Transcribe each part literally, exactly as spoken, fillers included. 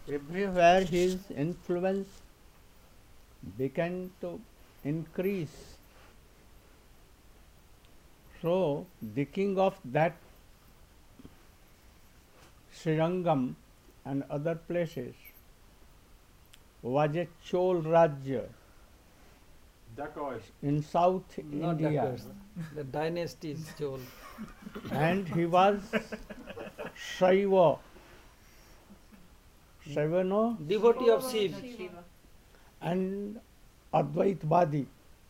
everywhere his influence began to increase. So the king of that Srirangam and other places was a Chol Rajya Dacoits. in South Not India. Dacoits. The dynasty is Chol. And he was Shaiva. Shaiva, no? Devotee of Shiv. And Advaitwadi.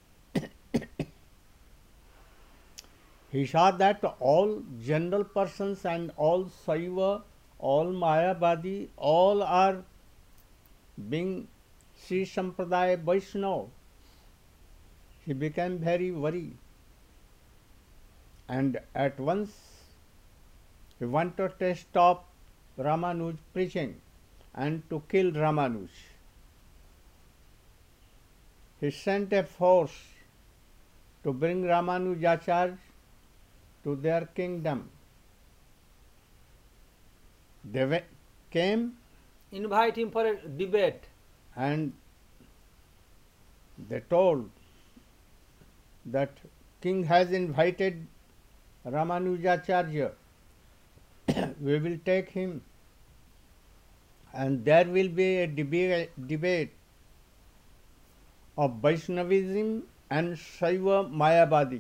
He saw that all general persons and all Saiva, all Mayavadi, all are being Sri Sampradaya Vaishnava. He became very worried. And at once he wanted to stop Ramanuj preaching and to kill Ramanuj. He sent a force to bring Ramanujacharya to their kingdom. They came Invite him for a debate. and they told that king has invited Ramanujacharya. We will take him and there will be a deba- debate of Vaishnavism and Shaiva Mayavadi.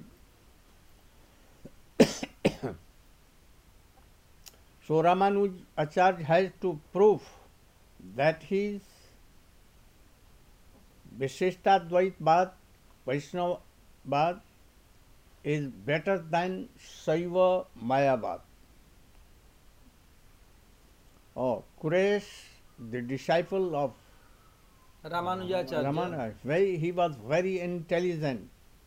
So Ramanuj Acharya has to prove that his Vishishtadvaitvad, Vaishnavad is better than Shaiva Mayavad. Oh, Quresh, the disciple of Ramanujacharya. Ramana, very, he was very intelligent.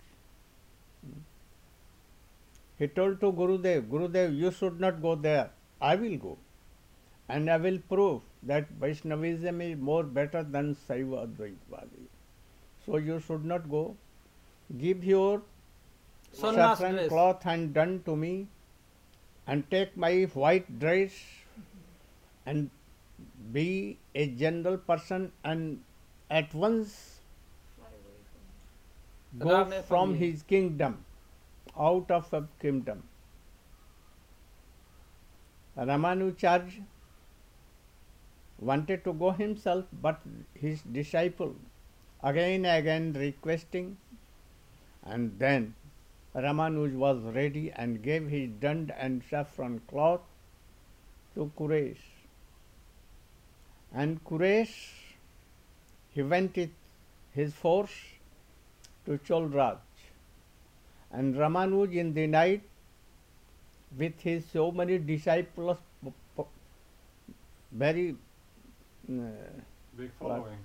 He told to Gurudev, Gurudev, you should not go there. I will go. And I will prove that Vaishnavism is more better than Saiva Advaitvadi. So you should not go. Give your Sannyas saffron dress. cloth and done to me and take my white dress and be a general person and at once go Run away from from me. his kingdom, out of a kingdom. Ramanujarya wanted to go himself, but his disciple again and again requesting, and then Ramanuj was ready and gave his dund and saffron cloth to Quresh. And Quresh, he went with his force to Cholraj. And Ramanuj in the night with his so many disciples, p- p- very uh, Big following.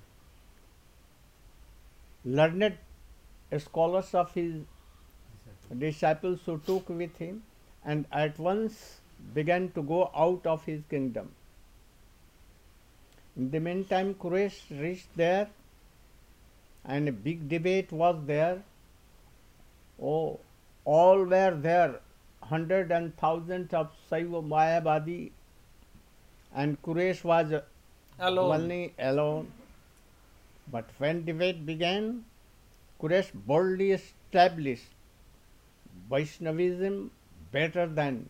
learned scholars of his disciples who took with him and at once began to go out of his kingdom. In the meantime, Quraysh reached there and a big debate was there. Oh, all were there, hundred and thousands of Saiva Mayavadi, and Quraysh was Alone. only alone. But when debate began, Quraysh boldly established Vaishnavism better than.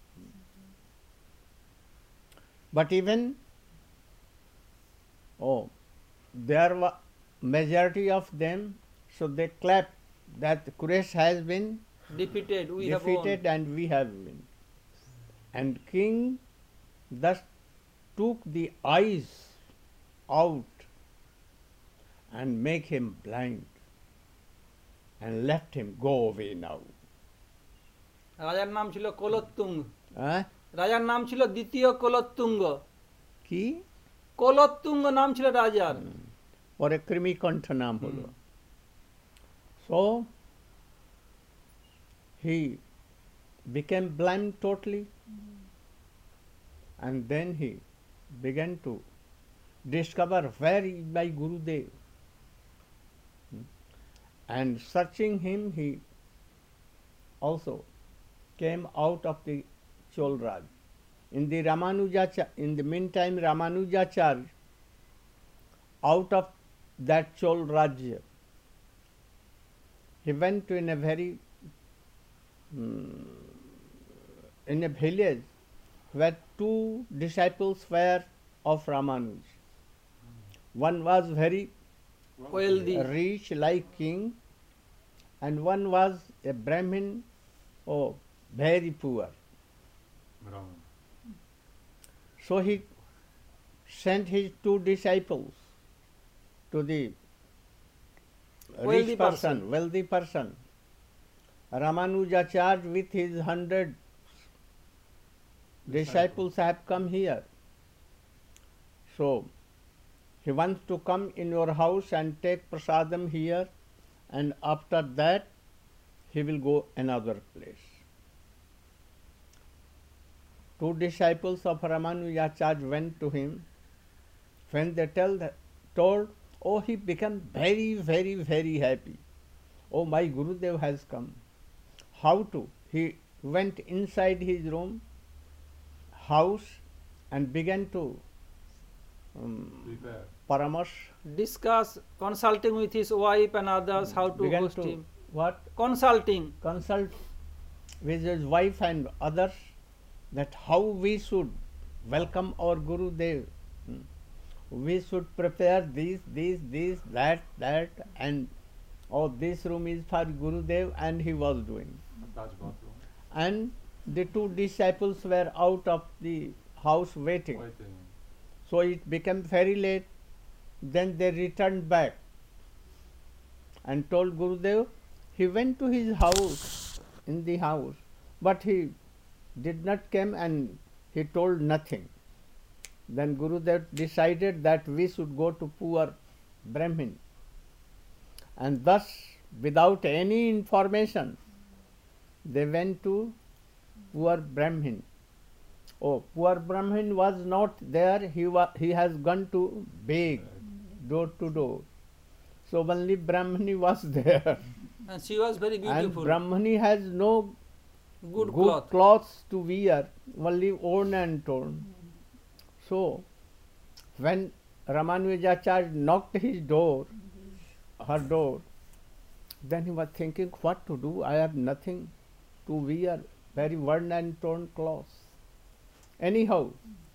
But even, oh, there were majority of them, so they clapped that Quraysh has been Defeated. We have defeated won. and we have won. And king thus took the eyes out and make him blind and left him go away now. রাজার নাম ছিল কোলোত্তুঙ্গ। Huh? রাজার নাম ছিল দ্বিতীয় কোলোত্তুঙ্গ। কি কোলোত্তুঙ্গ নাম ছিল রাজার। পরে কৃমিকণ্ঠ নাম হলো। So he became blind totally and then he began to discover where is my Gurudev. And searching him, he also came out of the Cholraj. In the Ramanujacharya, in the meantime, Ramanujacharya out of that Chol Rajya, he went to in a very mm, in a village where two disciples were of Ramanuj. One was very Wealthy. rich like king, and one was a Brahmin, oh, very poor. Brahman. So he sent his two disciples to the Wealthy rich person, person. wealthy person. Ramanujacharya with his hundred disciples have come here. So he wants to come in your house and take prasadam here, and after that he will go another place. Two disciples of Ramanujacharya went to him. When they tell, told, oh, he became very, very, very happy. Oh, my Gurudev has come. How to? He went inside his room, house, and began to um, Prepare. paramash. Discuss, consulting with his wife and others how to began host to him. what? Consulting. Consult with his wife and others that how we should welcome our Gurudev. Hmm. We should prepare this, this, this, that, that, and oh, this room is for Gurudev, and he was doing. Attached bathroom. And the two disciples were out of the house waiting. Waiting. So it became very late. Then they returned back and told Gurudev. He went to his house, in the house, but he did not come and he told nothing. Then Gurudev decided that we should go to poor Brahmin. And thus, without any information, they went to poor Brahmin. Oh, poor Brahmin was not there, he, wa- he has gone to beg, door to door. So only Brahmani was there. And she was very And beautiful. Brahmani has no Good, good cloth. clothes to wear, only worn and torn. So, when Ramanujacharya knocked his door, her door, then he was thinking what to do. I have nothing to wear, very worn and torn clothes. Anyhow,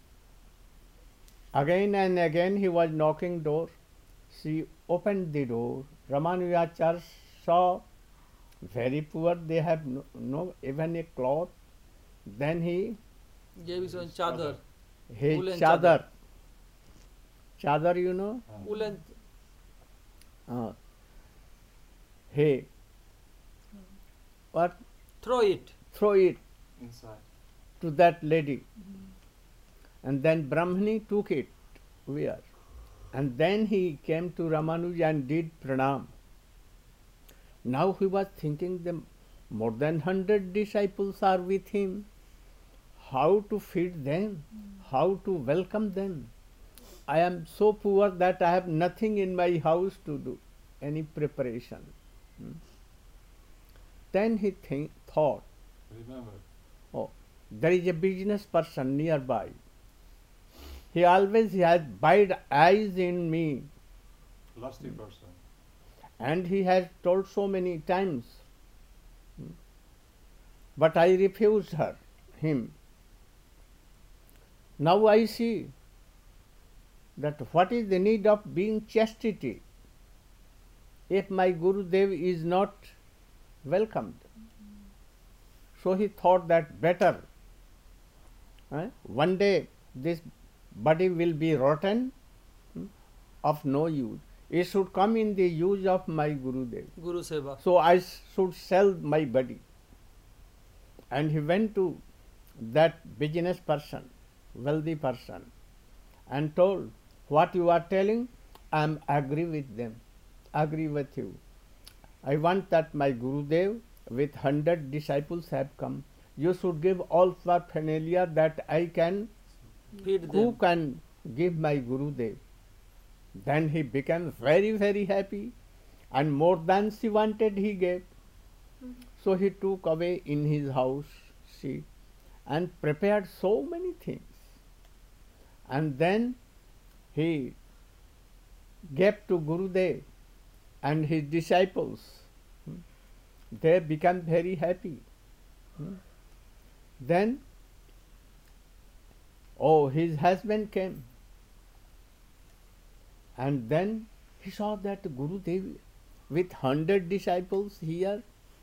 again and again he was knocking door. She opened the door. Ramanujacharya saw very poor, they have no, no even a cloth. Then he Gave his own chadar. his Woolen chadar. Chadar, you know? Ah. Woolen. Uh, he what? Throw it. Throw it Inside. to that lady. And then Brahmani took it, wear. And then he came to Ramanuja and did pranam. Now he was thinking the more than hundred disciples are with him. How to feed them? How to welcome them? I am so poor that I have nothing in my house to do, any preparation. Hmm. Then he think, thought, Remember. oh, there is a business person nearby. He always has wide eyes in me, Lusty person. and he has told so many times. Hmm. But I refused her, him. Now I see that what is the need of being chastity if my Gurudev is not welcomed. So he thought that better. eh, One day this body will be rotten, hmm, of no use. It should come in the use of my Gurudev. Guru Seva. So I should sell my body. And he went to that business person, wealthy person, and told, what you are telling, I am agree with them, agree with you. I want that my Gurudev with hundred disciples have come. You should give all paraphernalia that I can Feed them. cook and give my Gurudev. Then he became very, very happy, and more than she wanted he gave. So he took away in his house, see, and prepared so many things. And then he gave to Gurudev and his disciples, they became very happy. Then, oh, his husband came, and then he saw that Gurudev with hundred disciples here.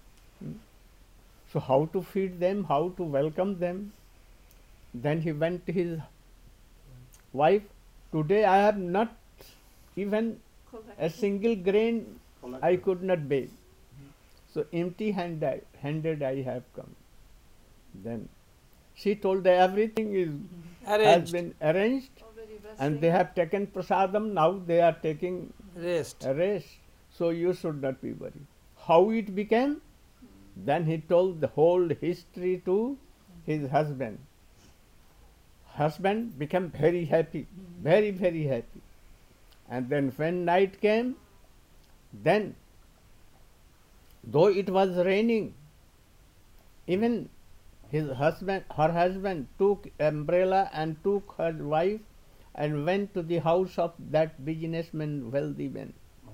So how to feed them, how to welcome them? Then he went to his wife. Today I have not even a single grain I could not bake. So empty handed, handed I have come. Then she told that everything is has Arranged. been arranged, and they have taken prasadam. Now they are taking Rest. a rest. So you should not be worried. How it became? Then he told the whole history to his husband. Husband became very happy, very, very happy. And then when night came, then though it was raining, even his husband, her husband took umbrella and took her wife and went to the house of that businessman, wealthy man.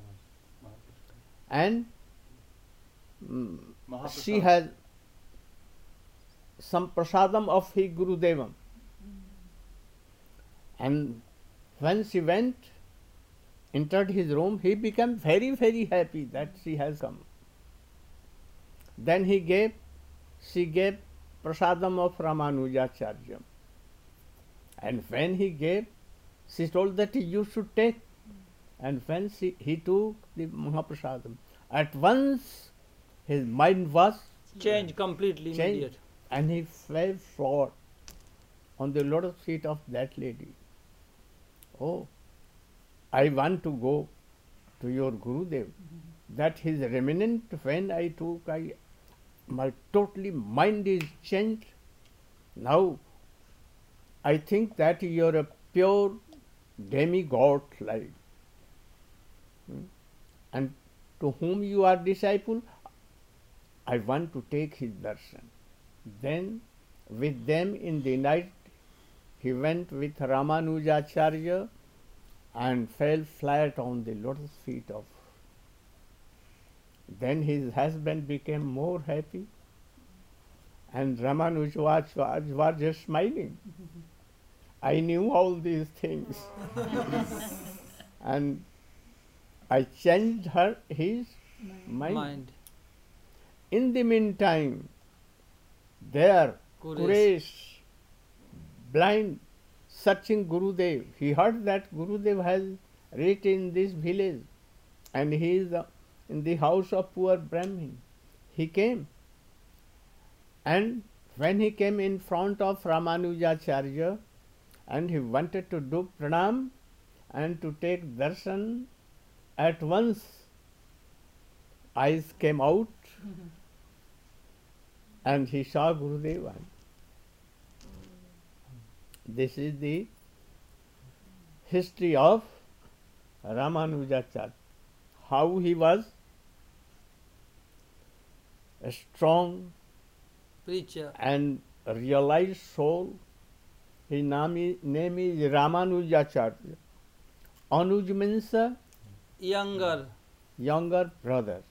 And mm, she has some prasadam of his Gurudevam. And when she went, entered his room, he became very, very happy that she has come. Then he gave, she gave prasadam of Ramanujacharya. And when he gave, she told that you should take. And when she, he took the Mahaprasadam, at once his mind was Change completely. changed, Immediate. and he fell forward on the lotus feet of that lady. Oh, I want to go to your Gurudev. That his remnant, when I took, I, my totally mind is changed. Now I think that you are a pure demigod like. Hmm? And to whom you are disciple, I want to take his darshan. Then with them in the night he went with Ramanujacharya and fell flat on the lotus feet of. Then his husband became more happy, and Ramanuja was, was, was just smiling. I knew all these things. And I changed her his mind. Mind. In the meantime, there, Quresh. Quresh, blind, searching Gurudev. He heard that Gurudev has reached in this village, and he is uh, in the house of poor Brahmin. He came, and when he came in front of Ramanujacharya, and he wanted to do pranam and to take darshan, at once eyes came out, and he saw Gurudeva. This is the history of Ramanujacharya, how he was a strong Preacher. and realized soul. His name is, name is Ramanujacharya. Anuj means uh, Younger. younger brother.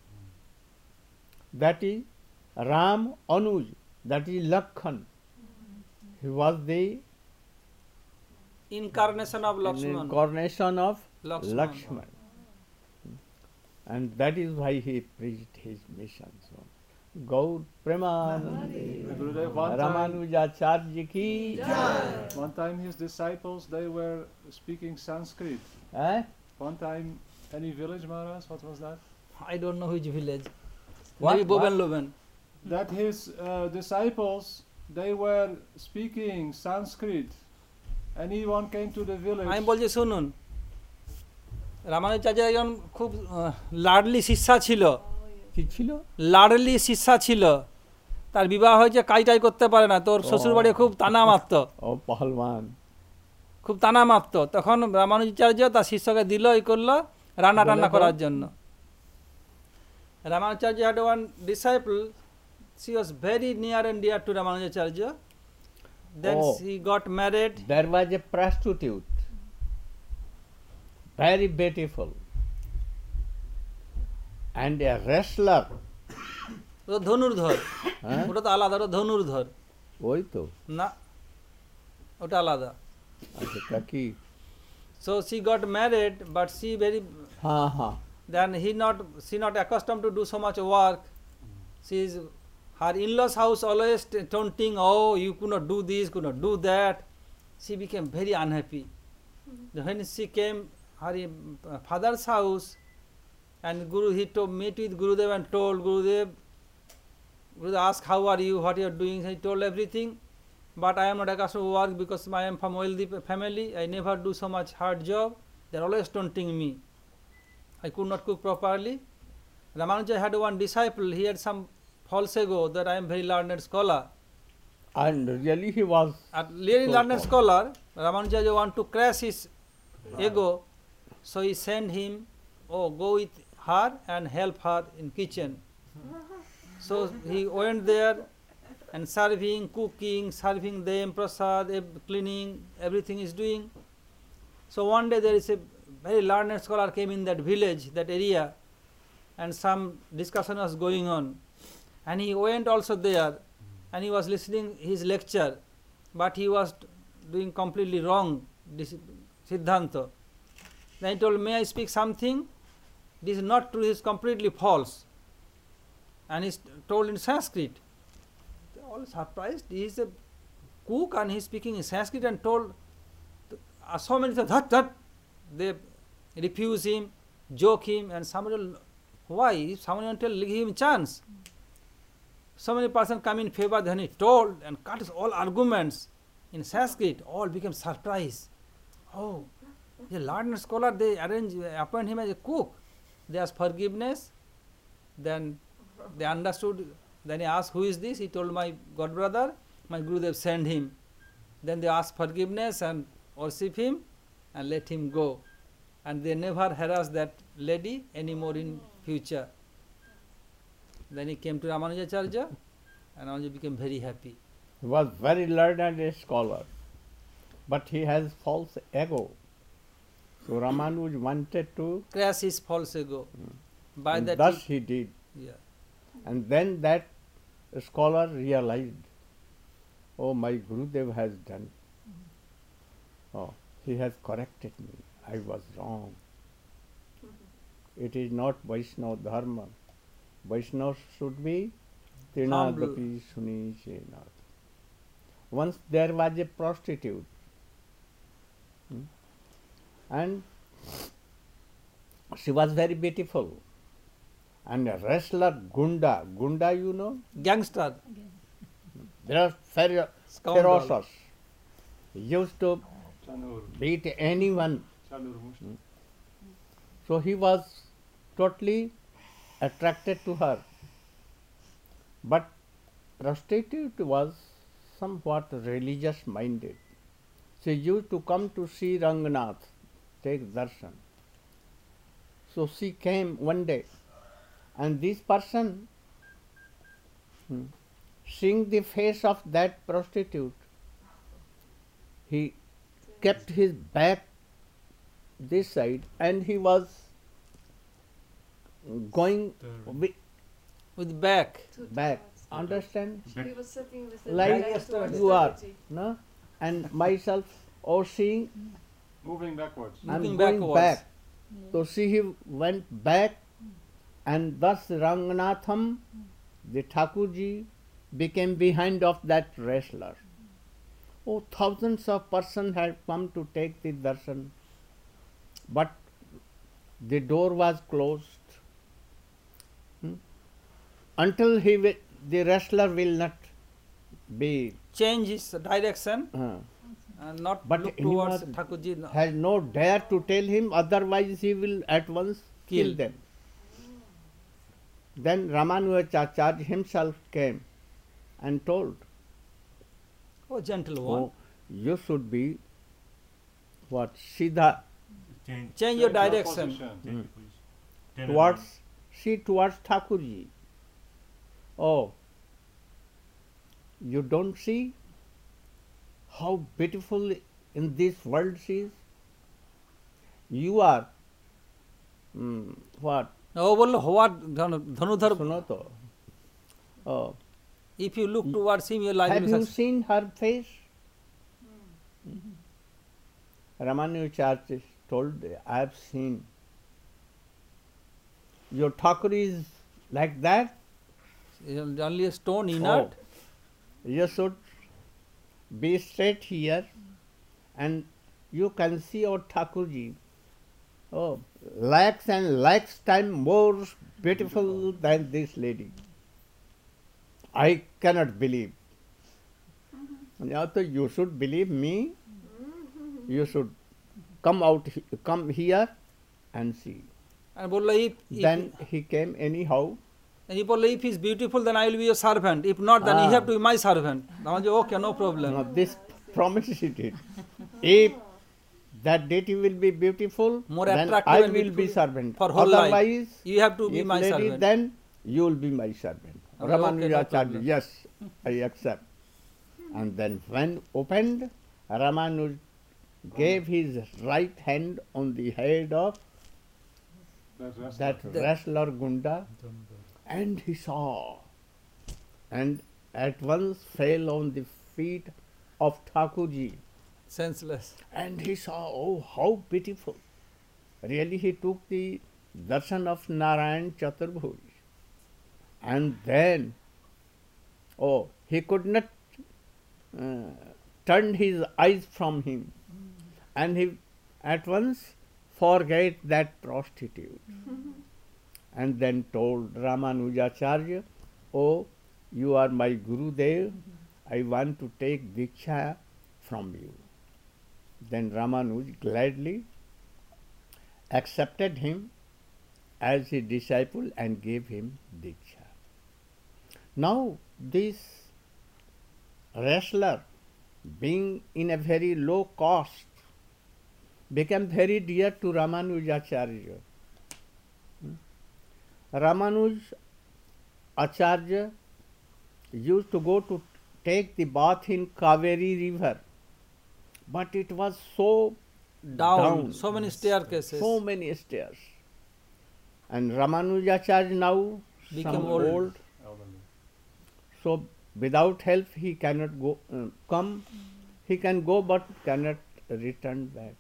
That is Ram Anuj, that is Lakhan. He was the Incarnation of Lakshman. incarnation of Lakshman. Lakshman. And that is why he preached his mission. So, Gaur Premanande, Gurudev, one time, Ramanujacharya ki jai. one time his disciples, they were speaking Sanskrit. Eh? One time, any village, Maharaj, what was that? I don't know which village. What? Maybe Boben Loben. That his uh, disciples, they were speaking Sanskrit. Anyone came to the village. আমি বলছি শুনুন, রামানুজাচার্য একজন খুব আহ, লাডলি শিষ্যা ছিল, কি ছিল? লাডলি শিষ্যা ছিল। তার বিবাহ হয়েছে, কাজ টাই করতে পারে না, তোর শ্বশুরবাড়ি খুব তানা মারত, ও পাহলওয়ান। খুব তানা মারত। তখন রামানুজাচার্য তার শিষ্যকে দিল, ই করলো রান্না টান্না করার জন্য। Ramanujacharya had one disciple, she was very near and dear to Ramanujacharya. Then Oh. she got married. There was a prostitute. very beautiful. And a wrestler, ও ধনুর্ধর, হ্যাঁ ওটা তো আলাদা, ওটা ধনুর্ধর ওই তো না, ওটা আলাদা। আচ্ছা তা কি So she got married, but she very হ্যাঁ হ্যাঁ then he not she not accustomed to do so much work. She is her in-laws house always t- taunting, oh you could not do this, could not do that. She became very unhappy. When she came her uh, father's house, and Guru he to meet with Gurudev and told Gurudev, Gurudev asked how are you, what you are doing. He told everything, but I am not accustomed to work because I am from wealthy family. I never do so much hard job. They are always taunting me. I could not cook properly. Ramanuja had one disciple. He had some false ego that I am very learned scholar. and really he was At really So learned false. scholar, Ramanuja want to crash his ego, so he sent him, oh go with her and help her in kitchen. So he went there and serving, cooking, serving them, prasad, ev- cleaning, everything is doing. So one day there is a very learned scholar came in that village, that area, and some discussion was going on. And he went also there, and he was listening his lecture, but he was t- doing completely wrong, this Siddhanta. Then he told, may I speak something? This is not true, this is completely false. And he told in Sanskrit. They are all surprised. He is a cook and he is speaking in Sanskrit, and told uh, so many said, that, that. They refuse him, joke him, and somebody will, why? If someone will tell, give him chance. So many persons come in favor, then he told and cut his all arguments in Sanskrit. All became surprised. Oh, the learned scholar, they arrange, appoint him as a cook. They asked forgiveness. Then they understood. Then he asked, who is this? He told, my god brother, my Gurudev sent him. Then they asked forgiveness and worship him and let him go. And they never harass that lady anymore in future. Then he came to Ramanujacharya, and Ramanuja became very happy. he was very learned and a scholar, but he has false ego. So Ramanuj wanted to, Crash his false ego. By and that, thus he, he did. yeah. And then that scholar realized, oh, my Gurudev has done. Oh, he has corrected me. I was wrong. It is not Vaishnava Dharma. Vaishnava should be Trinadapi Suni Shenat. Once there was a prostitute, hmm, and she was very beautiful. And a wrestler, Gunda, Gunda you know, Gangster, they are fero- scoundrel. ferocious. He used to Chanur, beat anyone. Chanur Mushti. So he was totally attracted to her. But prostitute was somewhat religious minded. She used to come to see Ranganath, take darshan. So she came one day, and this person, hmm, seeing the face of that prostitute, he kept his back this side, and he was going wi- with back. To back. towards- Understand? He was sitting with the Like back towards you the are, Guruji. no? And myself, or seeing, Moving backwards. I'm Looking going backwards. back. So she he went back, and thus Ranganatham, the Thakurji, became behind of that wrestler. Oh, thousands of persons had come to take the darshan, but the door was closed. Hmm? Until he wi- the wrestler will not be, Change his direction uh, and not But look he towards was- Thakurji. No. has no dare to tell him, otherwise he will at once kill, Kill. them. Then Ramanujacharya himself came and told, Oh, gentle one. oh, you should be what? Siddha, Change, Change your Change your direction. position. change your position. Turn towards, around. see towards Thakurji. Oh, you don't see how beautiful in this world she is? You are mm, what? ও বললো what ধনুধর Suno to. Oh, if you look towards him your life have will be you successful. seen her face? Ramanujacharya told, I have seen. Your Thakur is like that? Only a stone inert. Oh, you should be straight here and you can see our Thakurji. Oh, lakhs and lakhs time more beautiful than this lady. I cannot believe. Now, so you should believe me. You should come out, he- come here and see. And বললো if, if Then he came anyhow. and he বললো if he is beautiful then I will be your servant, if not then he Ah. have to be my servant. তখন যে okay no problem. Now this promise he did. If that deity will be beautiful, More then attractive I and will be beautiful servant. for whole life. Otherwise, You have to be if my lady, servant. then you will be my servant. Okay, Ramanujacharya, no problem. yes, I accept. And then when opened, Ramanuj gave his right hand on the head of That rest that of- wrestler Gunda, and he saw, and at once fell on the feet of Thakurji. Senseless. And he saw, oh, how beautiful. Really, he took the darshan of Narayan Chaturbhuj. And then, oh, he could not uh, turn his eyes from him. And he at once forget that prostitute. And then told Ramanujacharya, oh, you are my Gurudev, I want to take Diksha from you. Then Ramanuj gladly accepted him as his disciple and gave him Diksha. Now this wrestler, being in a very low caste, became very dear to Ramanujacharya. Hmm. Ramanuj Acharya used to go to take the bath in Kaveri river, but it was so Down, down, so many staircases. so many stairs. And Ramanujacharya now Became some old. old, elderly. so without help he cannot go uh, come. He can go but cannot return back.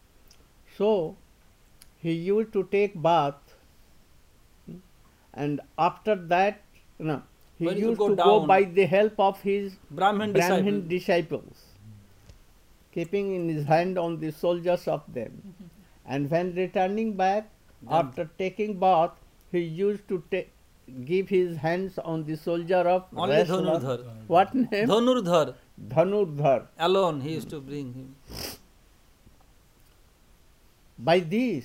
So he used to take bath, hmm, and after that, no, he When he used go to go down- by the help of his Brahmin Brahmin disciple. disciples, keeping in his hand on the soldiers of them. And when returning back, Then- after taking bath, he used to ta- give his hands on the soldier of Only wrestler. Dhanurdhar. What name? Dhanurdhar Dhanurdhar. alone he used to bring him. By this,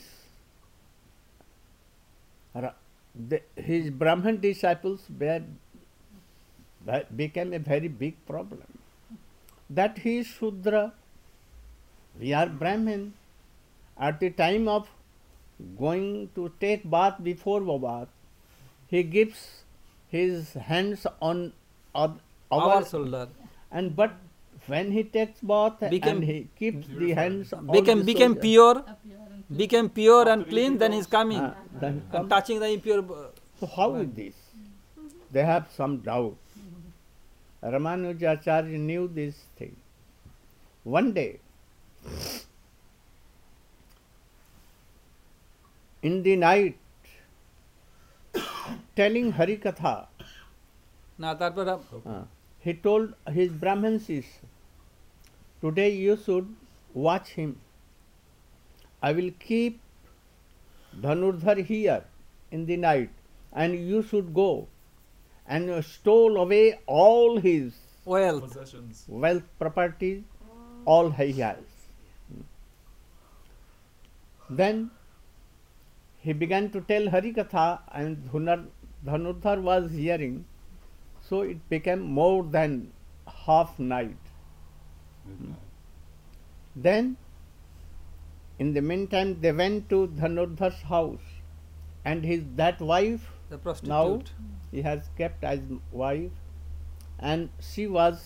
Ra- the, his Brahman disciples were, that became a very big problem. That he is Shudra, we are Brahmin. At the time of going to take bath before bath, he gives his hands on oth- Our our, shoulder. and but when he takes bath Became- and he keeps the hands on Became the became soldier, pure, became pure and clean. Then he's coming ah, then and come- touching the impure. uh, So how is this? They have some doubt. Ramanujacharya knew this thing. One day, in the night, telling Harikatha, না তারপর uh, he told his Brahman sister, today you should watch him. I will keep Dhanurdhar here in the night, and you should go and stole away all his wealth. Possessions. wealth, properties, all he has. Then he began to tell Harikatha, and Dhunar- Dhanurdhar was hearing, so it became more than half night. Midnight. Then, in the meantime, they went to Dhanurdhar's house, and his that wife, The prostitute. now he has kept as wife, and she was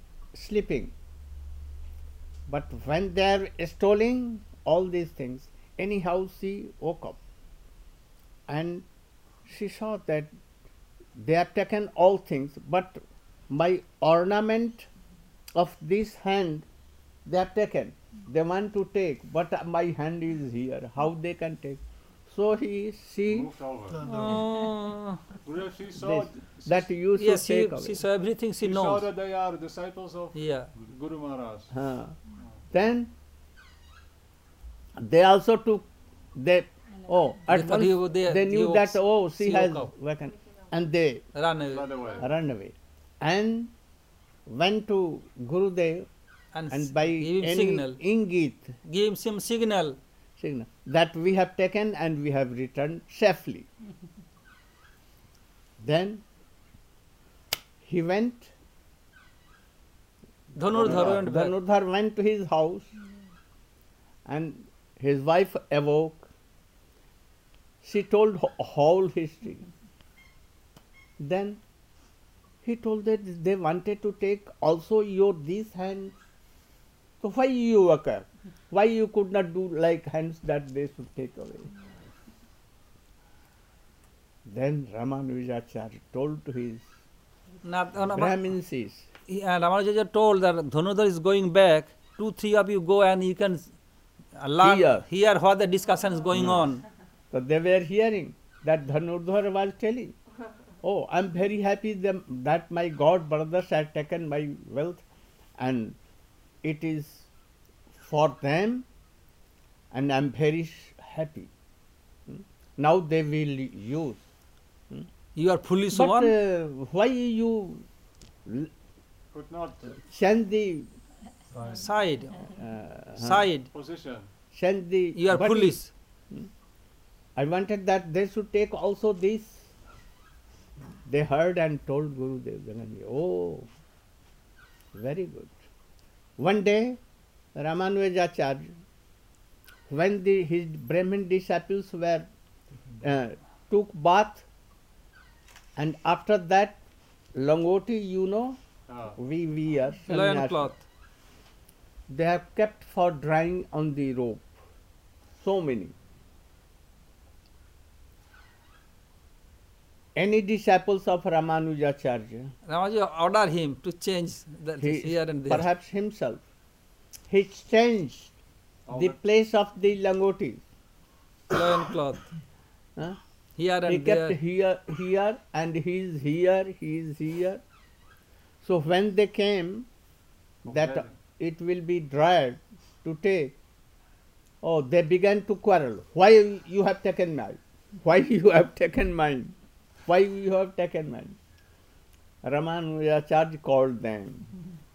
sleeping. But when they are stealing all these things, anyhow she woke up and she saw that they have taken all things, but my ornament of this hand they have taken. They want to take, but my hand is here. How they can take? So he she Moved over. Oh, Gurudev, she saw, this, that you should yes, she, take away. she saw everything she she saw knows. that they are disciples of Yeah. Guru Maharaj. Huh. Then they also took they oh They at thought once he- they- they he knew was- that oh she she has woke up. wakened, and they Run away. By the way, run away and went to Gurudev And, and by give him any signal. ingit Give him some signal. signal that we have taken and we have returned safely. Then he went. Dhanurdhar went back. Dhanurdhar went to his house and his wife awoke. She told wh- whole history. Then he told that they wanted to take also your these hands. So why you occur? Why you could not do like hands that they should take away? Then Ramanujacharya told to his Now, uh, Brahmin says, he- uh, Ramanuja told that Dhanurdhar is going back. Two, three of you go and you can uh, learn, Hear. hear what the discussion is going on. so they were hearing that Dhanurdhar was telling, oh, I'm very happy them, that my god brothers have taken my wealth and it is for them and I'm very sh- happy. Hmm? Now they will use. You are foolish But one. uh, why you l- could not send the Side. uh, Side. position. send the You are body? foolish. I wanted that they should take also this. They heard and told Guru Dev Ganani, oh, very good. One day, Ramanujacharya, when the, his Brahmin disciples were uh, took bath, and after that, langoti, you know, Ah. we wear Lion sannyasi. cloth. They have kept for drying on the rope. So many. Any disciples of Ramanujacharya, Ramanuja ordered him to change that he, here and there. perhaps himself, he changed All the that- place of the langotis. Lion cloth. Huh? Here He and kept there. here, here, and he is here, he is here. So when they came, that Okay. it will be dried to take, oh, they began to quarrel. Why you have taken mine? Why you have taken mine? Why you have taken mine? Ramanujacharya called them.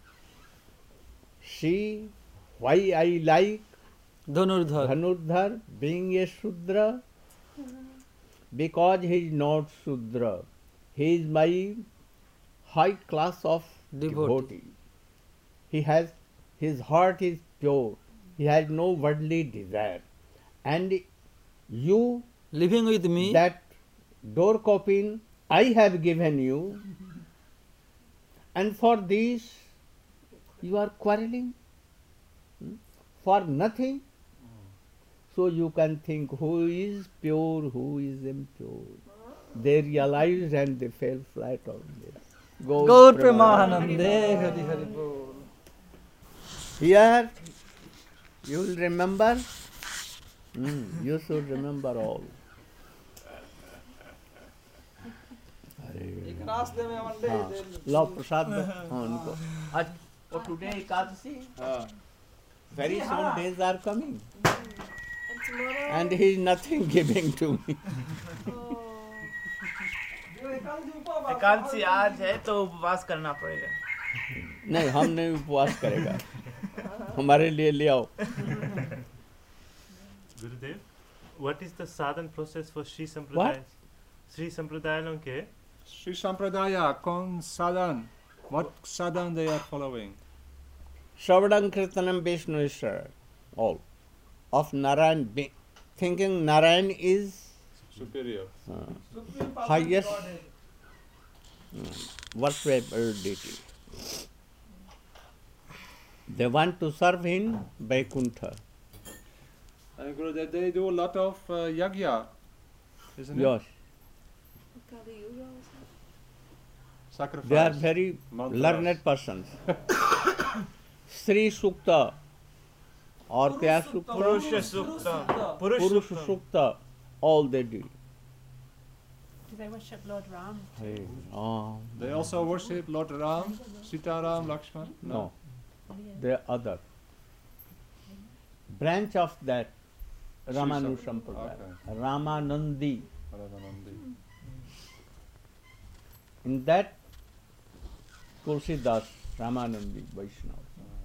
See why I like Dhanurdhar. Dhanurdhar being a Shudra? Because he is not Shudra. He is my high class of Devotee. devotee. He has, his heart is pure. He has no worldly desire. And you, Living with me. that door coffin I have given you, and for this you are quarreling? Hmm? For nothing? So you can think who is pure, who is impure. They realized and they fell flat on this. Gaur Gaur Premanand. Premanande Hari Hari Bol. Here you will remember, hmm, you should remember all. You can ask them one day. हाँ, they'll- लो प्रसाद दो हाँ उनको आज और today Ekadashi very soon days are coming And tomorrow? and he is nothing giving to me. Oh. Ekadashi आज है तो उपवास करना पड़ेगा. नहीं हम नहीं उपवास करेगा हमारे लिए ले आओ. Gurudev, what is the sadhan process for Sri What? Sampradaya? Sri Sampradaya ke Sri Sampradaya, Kon Sadan. What Sadan they are following? Shravadam Kirtanam Vishnuishwar, all of Narayan, be- thinking Narayan is Superior. uh, highest worshipable deity. They want to serve in Vaikuntha. And Gurudev, they do a lot of uh, yagya, isn't Yes. Kali Yuga also. it? Sacrifice. They are very Mantras. learned persons. Sri Sukta or Kya Sukta? Purusha Sukta. Purush Purush Sukta. Sukta, all they did. Do they worship Lord Ram? Hey, Ram. They also worship Lord Ram, Sita Ram, Lakshman? No, they are other. Branch of that Ramanu Sampradaya. Okay. Ramanandi. Ramanandi. In that Tulsidas Ramanandi Vaishnava.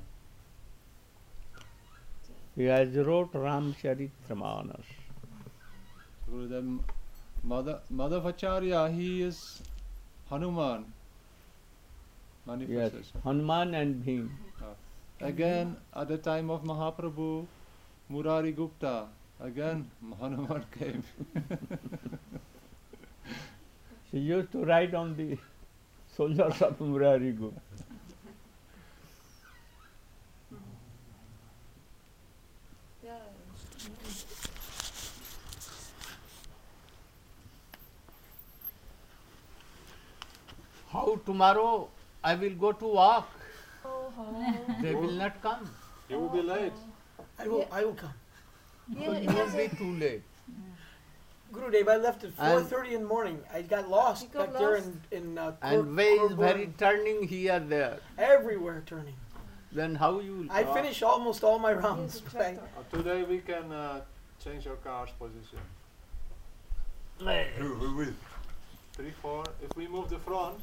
He has wrote Ram Charitramanas. Gurudev, Madha, Madhavacharya, he is Hanuman. Yes, Manifestation. Hanuman and Bhim. Again, at the time of Mahaprabhu, Murari Gupta, again Hanuman came. She used to write on the soldiers of Murari Gupta. Yeah. How tomorrow I will go to walk? Oh, They will not come. You will be late. I will, I will come. yeah, So it you will was be a, too late. Gurudev, I left at And- four thirty in the morning. I got lost You got back there lost? in, in uh, And Kur- way is Kurban. very turning here, there. Everywhere turning. Then how you I walk? finished almost all my Here's rounds. a but I- tractor. Uh, today we can uh, change your car's position. Three, four. If we move the front,